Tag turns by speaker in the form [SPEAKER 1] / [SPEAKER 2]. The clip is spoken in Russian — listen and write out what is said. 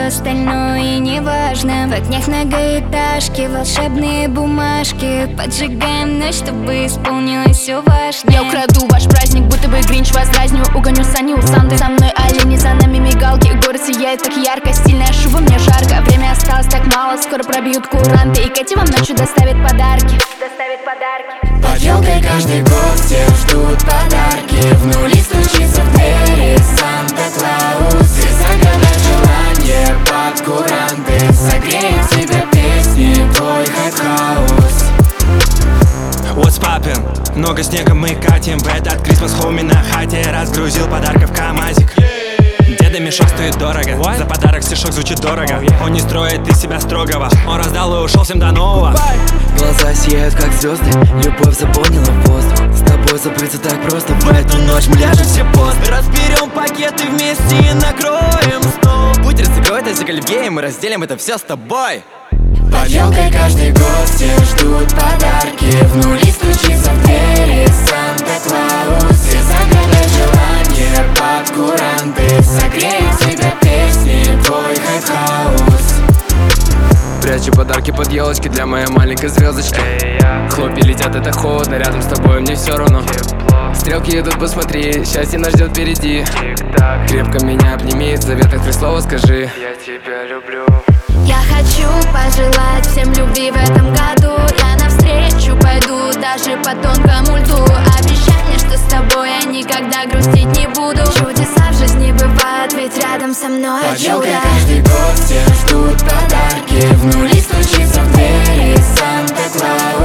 [SPEAKER 1] остальное не важно. В огнях многоэтажки, волшебные бумажки. Поджигаем ночь, чтобы исполнилось все важное.
[SPEAKER 2] Я украду ваш праздник, будто бы Гринч вас дразню. Угоню сани у Санты, со мной олени, за нами мигалки. Город сияет так ярко, стильная шуба, мне жарко. Время осталось так мало, скоро пробьют куранты. И Кэти вам ночью доставит подарки.
[SPEAKER 3] Под елкой каждый год все ждут подарки. В нули стучится в двери Санта-Клаус и загадать желание под куранты. Согреет тебя песни твой хайп-хаус.
[SPEAKER 4] What's poppin'? Много снега мы катим в этот Christmas home на хате. Разгрузил подарков КамАЗик. Деда мешок стоит дорого. За подарок стишок звучит дорого. Он не строит из себя строгого. Он раздал и ушел всем до нового.
[SPEAKER 5] Глаза сияют как звезды, любовь заполнила воздух. С тобой забыться так просто, в эту ночь мы ляжем все поздно. Разберем пакеты вместе и накроем стол. Будь разыгрывать эти оливье, мы разделим это все с тобой.
[SPEAKER 3] Под елкой каждый год все ждут подарки. В нули стучится в двери Санта-Клаус и загадать желание под куранты. Согреет тебя песни твой хайп-хаус.
[SPEAKER 5] Прячу подарки под елочки для моей маленькой звездочки. Хлопья летят, это холодно, рядом с тобой мне все равно. Стрелки идут, посмотри, счастье нас ждет впереди. Крепко меня обними, в заветах 3 слова скажи: я тебя люблю.
[SPEAKER 1] Я хочу пожелать всем любви в этом году. Я навстречу пойду даже по тонкому льду. Обещай мне, что с тобой я никогда грустить не буду. Чудеса в жизни бывают, ведь рядом со мной
[SPEAKER 3] Под
[SPEAKER 1] чудо.
[SPEAKER 3] елкой каждый год все ждут подарки. В нули стучится в двери Санта-Клаус